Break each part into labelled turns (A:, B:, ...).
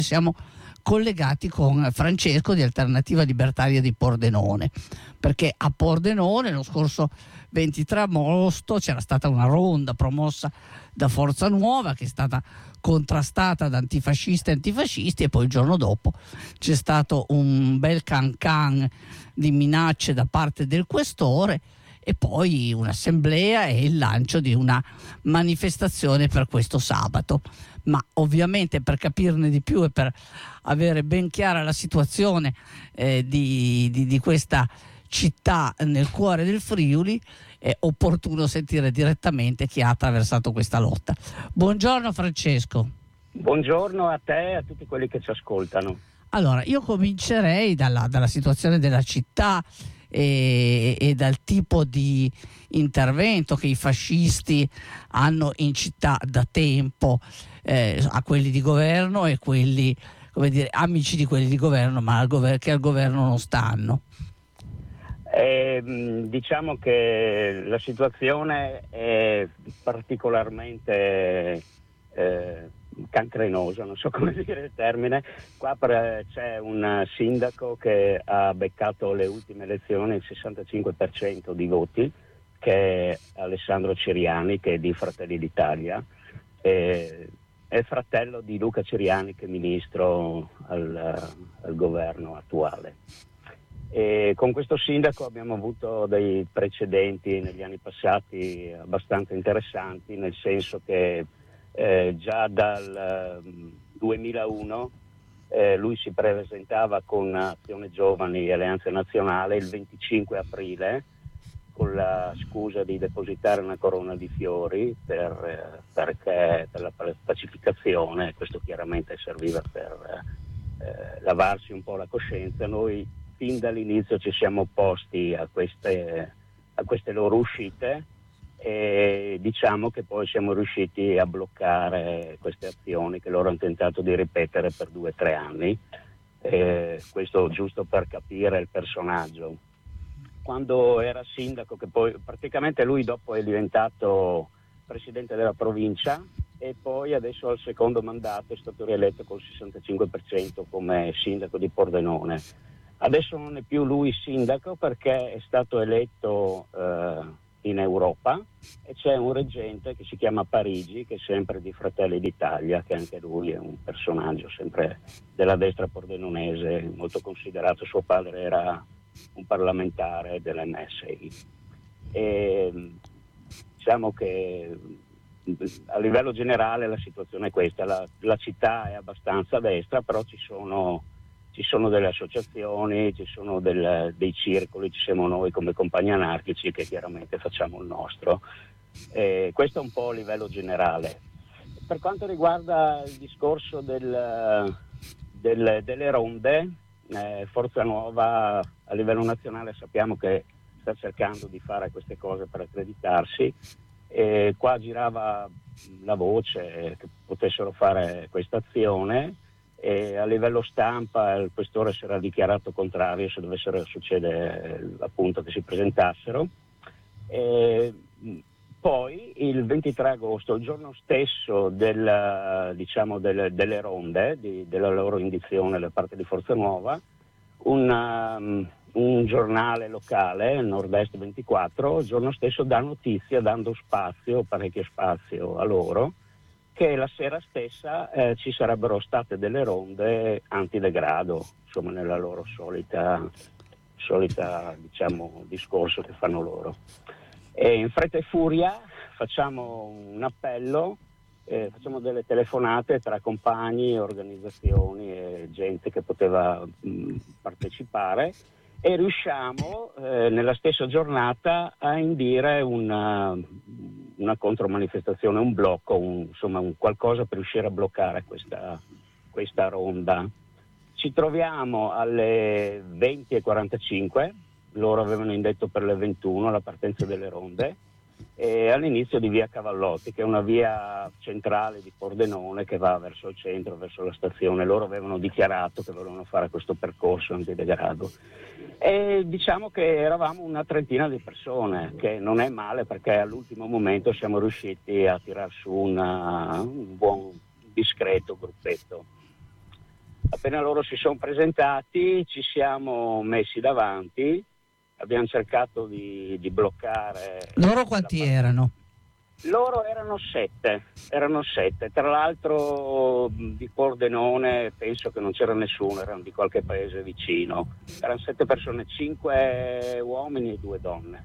A: Siamo collegati con Francesco di Alternativa Libertaria di Pordenone, perché a Pordenone lo scorso 23 agosto c'era stata una ronda promossa da Forza Nuova che è stata contrastata da antifascisti e antifascisti, e poi il giorno dopo c'è stato un bel can di minacce da parte del questore, e poi un'assemblea e il lancio di una manifestazione per questo sabato. Ma ovviamente, per capirne di più e per avere ben chiara la situazione di questa città nel cuore del Friuli, è opportuno sentire direttamente chi ha attraversato questa lotta. Buongiorno Francesco.
B: Buongiorno a te e a tutti quelli che ci ascoltano.
A: Allora, io comincerei dalla situazione della città e dal tipo di intervento che i fascisti hanno in città da tempo, a quelli di governo e quelli, come dire, amici di quelli di governo, ma che al governo non stanno.
B: Diciamo che la situazione è particolarmente cancrenosa, non so come dire il termine. Qua c'è un sindaco che ha beccato le ultime elezioni il 65% di voti, che è Alessandro Ciriani, che è di Fratelli d'Italia, è fratello di Luca Ciriani, che è ministro al governo attuale. E con questo sindaco abbiamo avuto dei precedenti negli anni passati abbastanza interessanti, nel senso che già dal 2001 lui si presentava con Azione Giovani e Alleanza Nazionale il 25 aprile con la scusa di depositare una corona di fiori perché per la pacificazione. Questo chiaramente serviva per lavarsi un po' la coscienza. Noi fin dall'inizio ci siamo opposti a queste loro uscite, e diciamo che poi siamo riusciti a bloccare queste azioni che loro hanno tentato di ripetere per 2 o 3 anni. Questo giusto per capire il personaggio. Quando era sindaco, che poi praticamente lui dopo è diventato presidente della provincia, e poi adesso al secondo mandato è stato rieletto col 65% come sindaco di Pordenone. Adesso non è più lui sindaco perché è stato eletto in Europa, e c'è un reggente che si chiama Parigi, che è sempre di Fratelli d'Italia, che anche lui è un personaggio sempre della destra pordenonese, molto considerato. Suo padre era un parlamentare dell'MSI. E diciamo che a livello generale la situazione è questa. La città è abbastanza a destra, però ci sono delle associazioni, ci sono dei circoli, ci siamo noi come compagni anarchici che chiaramente facciamo il nostro. Questo è un po' a livello generale. Per quanto riguarda il discorso delle ronde, Forza Nuova a livello nazionale sappiamo che sta cercando di fare queste cose per accreditarsi, e qua girava la voce che potessero fare questa azione, e a livello stampa il questore si era dichiarato contrario se dovessero succedere appunto che si presentassero. Poi il 23 agosto, il giorno stesso delle ronde, della loro indizione da parte di Forza Nuova, un giornale locale, Nord-Est 24, il giorno stesso dà notizia, dando parecchio spazio a loro, che la sera stessa ci sarebbero state delle ronde antidegrado, insomma nella loro solita diciamo discorso che fanno loro. E in fretta e furia facciamo un appello, facciamo delle telefonate tra compagni, organizzazioni e gente che poteva partecipare, e riusciamo nella stessa giornata a indire una contromanifestazione, un blocco, insomma un qualcosa per riuscire a bloccare questa ronda. Ci troviamo alle 20:45, loro avevano indetto per le 21 la partenza delle ronde, e all'inizio di via Cavallotti, che è una via centrale di Pordenone che va verso il centro, verso la stazione. Loro avevano dichiarato che volevano fare questo percorso antidegrado, e diciamo che eravamo una trentina di persone, che non è male perché all'ultimo momento siamo riusciti a tirar su un buon discreto gruppetto. appena loro si sono presentati ci siamo messi davanti, abbiamo cercato di bloccare.
A: Loro quanti erano?
B: Loro erano sette, tra l'altro di Pordenone penso che non c'era nessuno, erano di qualche paese vicino, erano 7 persone, 5 uomini e 2 donne.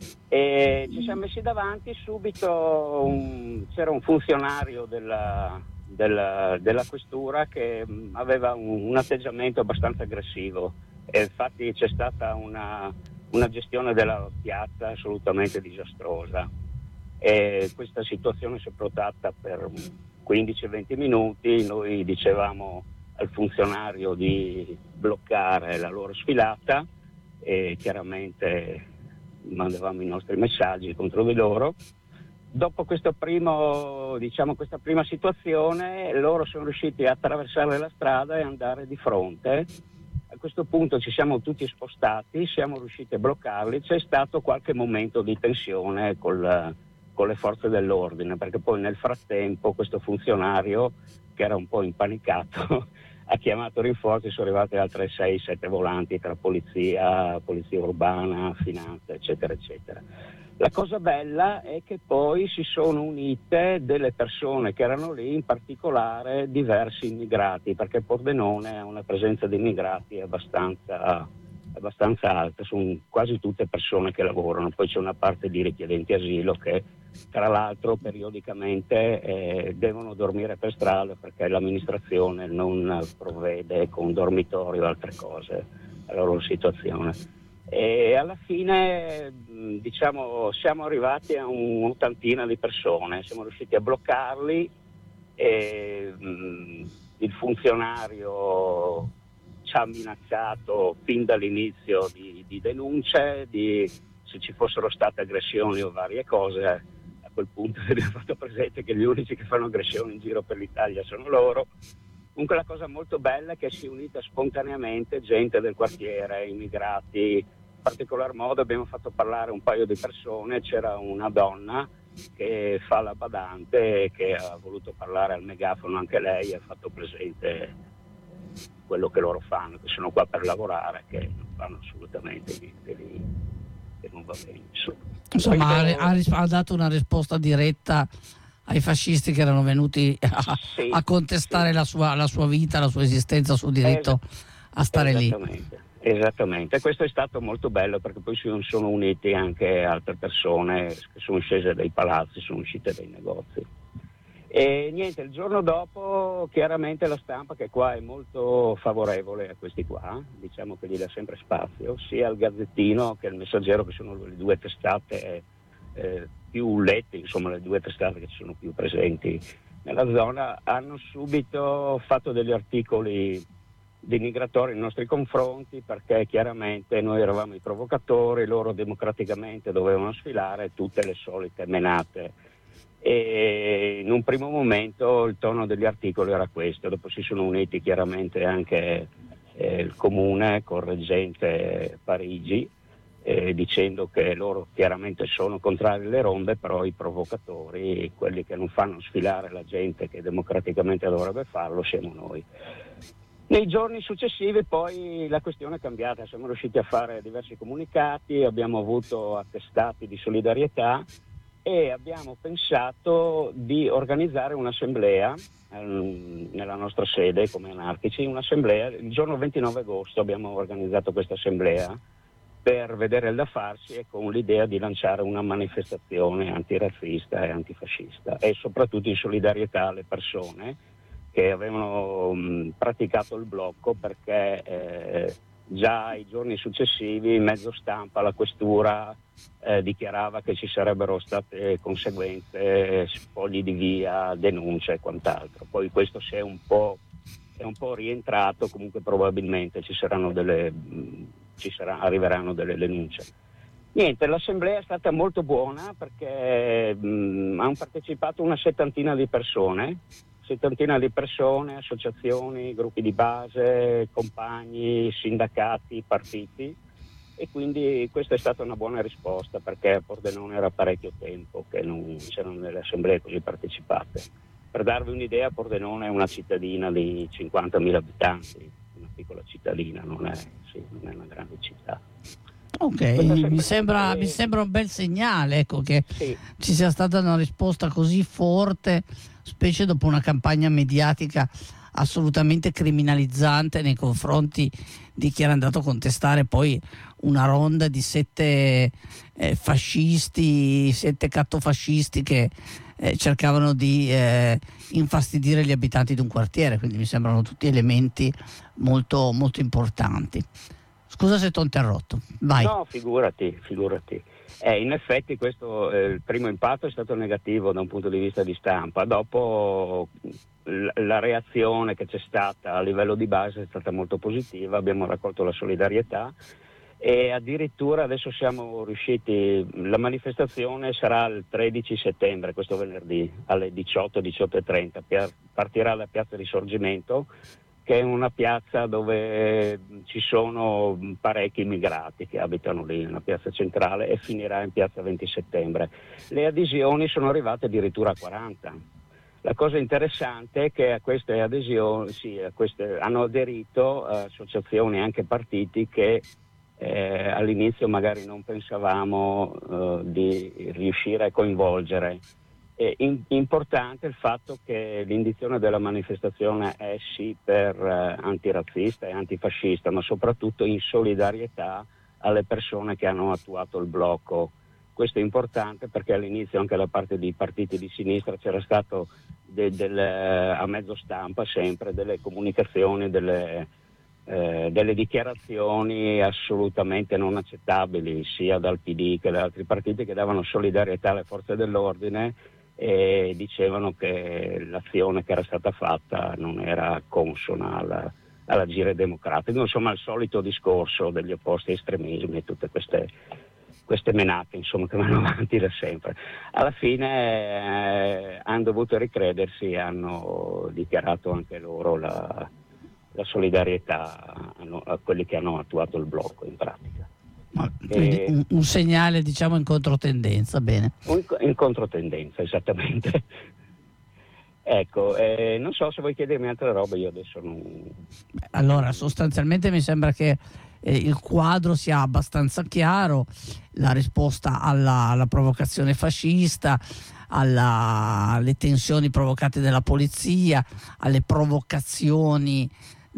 B: E ci siamo messi davanti subito, c'era un funzionario della questura che aveva un atteggiamento abbastanza aggressivo e infatti c'è stata una gestione della piazza assolutamente disastrosa. E questa situazione si è protratta per 15-20 minuti, noi dicevamo al funzionario di bloccare la loro sfilata e chiaramente mandavamo i nostri messaggi contro di loro. Dopo questa prima situazione loro sono riusciti a attraversare la strada e andare di fronte. A questo punto ci siamo tutti spostati, siamo riusciti a bloccarli, c'è stato qualche momento di tensione con le forze dell'ordine, perché poi nel frattempo questo funzionario, che era un po' impanicato, ha chiamato rinforzi, sono arrivate altre 6-7 volanti tra polizia urbana, finanza, eccetera, eccetera. La cosa bella è che poi si sono unite delle persone che erano lì, in particolare diversi immigrati, perché Pordenone ha una presenza di immigrati abbastanza alta, sono quasi tutte persone che lavorano, poi c'è una parte di richiedenti asilo che tra l'altro periodicamente devono dormire per strada perché l'amministrazione non provvede con dormitorio o altre cose alla loro situazione. E alla fine siamo arrivati a un'ottantina di persone, siamo riusciti a bloccarli e il funzionario ci ha minacciato fin dall'inizio di denunce, se ci fossero state aggressioni o varie cose. A quel punto abbiamo fatto presente che gli unici che fanno aggressioni in giro per l'Italia sono loro. Comunque la cosa molto bella è che si è unita spontaneamente gente del quartiere, immigrati. In particolar modo abbiamo fatto parlare un paio di persone, c'era una donna che fa la badante che ha voluto parlare al megafono anche lei, ha fatto presente quello che loro fanno, che sono qua per lavorare, che non fanno assolutamente niente lì, che non va bene.
A: Insomma, ha dato una risposta diretta ai fascisti che erano venuti a contestare la sua vita, la sua esistenza, il suo diritto a stare lì.
B: Esattamente, questo è stato molto bello perché poi si sono uniti anche altre persone che sono scese dai palazzi, sono uscite dai negozi. E niente, il giorno dopo chiaramente la stampa, che qua è molto favorevole a questi qua, diciamo che gli dà sempre spazio, sia il Gazzettino che il Messaggero, che sono le due testate più lette, insomma le due testate che ci sono più presenti nella zona, hanno subito fatto degli articoli denigratori nei nostri confronti, perché chiaramente noi eravamo i provocatori, loro democraticamente dovevano sfilare, tutte le solite menate. E in un primo momento il tono degli articoli era questo, dopo si sono uniti chiaramente anche il comune con reggente Parigi, dicendo che loro chiaramente sono contrari alle ronde, però i provocatori, quelli che non fanno sfilare la gente che democraticamente dovrebbe farlo, siamo noi. Nei giorni successivi poi la questione è cambiata, siamo riusciti a fare diversi comunicati, abbiamo avuto attestati di solidarietà e abbiamo pensato di organizzare un'assemblea nella nostra sede come anarchici, un'assemblea il giorno 29 agosto abbiamo organizzato questa assemblea per vedere il da farsi e con l'idea di lanciare una manifestazione antirazzista e antifascista e soprattutto in solidarietà alle persone che avevano praticato il blocco, perché già i giorni successivi in mezzo stampa la questura dichiarava che ci sarebbero state conseguenze, spogli di via, denunce e quant'altro. Poi questo è un po' rientrato, comunque probabilmente arriveranno delle denunce. Niente, l'assemblea è stata molto buona perché hanno partecipato una settantina di persone, associazioni, gruppi di base, compagni, sindacati, partiti, e quindi questa è stata una buona risposta, perché a Pordenone era parecchio tempo che non c'erano delle assemblee così partecipate. Per darvi un'idea, Pordenone è una cittadina di 50.000 abitanti, una piccola cittadina, non è una grande città.
A: Ok, mi sembra un bel segnale, ecco, che
B: sì,
A: ci sia stata una risposta così forte, specie dopo una campagna mediatica assolutamente criminalizzante nei confronti di chi era andato a contestare poi una ronda di 7 fascisti, 7 cattofascisti che cercavano di infastidire gli abitanti di un quartiere, quindi mi sembrano tutti elementi molto, molto importanti. Scusa se ti ho interrotto, vai.
B: No, figurati. In effetti questo il primo impatto è stato negativo da un punto di vista di stampa, dopo la reazione che c'è stata a livello di base è stata molto positiva, abbiamo raccolto la solidarietà e addirittura adesso siamo riusciti, la manifestazione sarà il 13 settembre, questo venerdì alle 18:30, partirà da Piazza Risorgimento, che è una piazza dove ci sono parecchi immigrati che abitano lì, una piazza centrale, e finirà in piazza 20 settembre. Le adesioni sono arrivate addirittura a 40. La cosa interessante è che a queste adesioni hanno aderito associazioni e anche partiti che all'inizio magari non pensavamo di riuscire a coinvolgere. È importante il fatto che l'indizione della manifestazione è sì per antirazzista e antifascista, ma soprattutto in solidarietà alle persone che hanno attuato il blocco. Questo è importante perché all'inizio anche da parte di partiti di sinistra c'era stato a mezzo stampa sempre delle comunicazioni, delle dichiarazioni assolutamente non accettabili sia dal PD che da altri partiti che davano solidarietà alle forze dell'ordine e dicevano che l'azione che era stata fatta non era consona all'agire democratico, insomma il solito discorso degli opposti estremismi e tutte queste menate insomma che vanno avanti da sempre. Alla fine hanno dovuto ricredersi, hanno dichiarato anche loro la solidarietà a quelli che hanno attuato il blocco in pratica.
A: Un segnale diciamo in controtendenza, bene.
B: In controtendenza, esattamente. Ecco, non so se vuoi chiedermi altre robe, io adesso non...
A: Allora, sostanzialmente mi sembra che il quadro sia abbastanza chiaro, la risposta alla provocazione fascista, alle tensioni provocate dalla polizia, alle provocazioni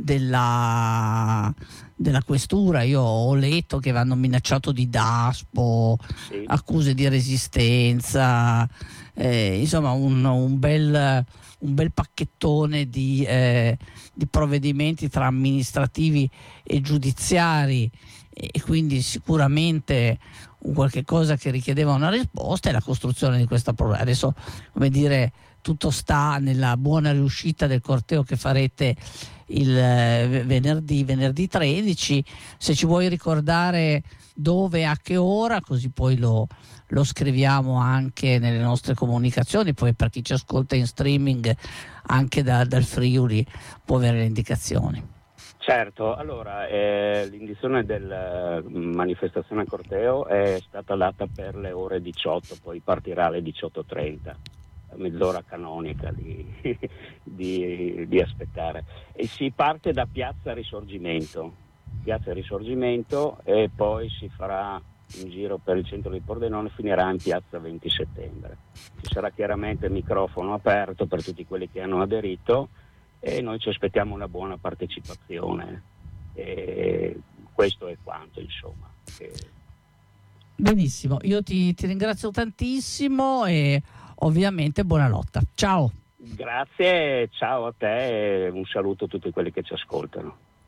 A: della questura. Io ho letto che vanno minacciato di daspo, sì, accuse di resistenza, insomma un bel pacchettone di provvedimenti tra amministrativi e giudiziari, e quindi sicuramente un qualche cosa che richiedeva una risposta è la costruzione di questa problema. Adesso, come dire, tutto sta nella buona riuscita del corteo che farete il venerdì 13. Se ci vuoi ricordare dove, a che ora, così poi lo scriviamo anche nelle nostre comunicazioni, poi per chi ci ascolta in streaming anche dal Friuli può avere le indicazioni.
B: Certo, allora l'indizione della manifestazione corteo è stata data per le ore 18, poi partirà alle 18:30, mezz'ora canonica di aspettare, e si parte da Piazza Risorgimento e poi si farà in giro per il centro di Pordenone, finirà in piazza 20 settembre. Ci sarà chiaramente il microfono aperto per tutti quelli che hanno aderito e noi ci aspettiamo una buona partecipazione, e questo è quanto, insomma.
A: Benissimo, io ti ringrazio tantissimo e ovviamente buona lotta. Ciao.
B: Grazie, ciao a te e un saluto a tutti quelli che ci ascoltano.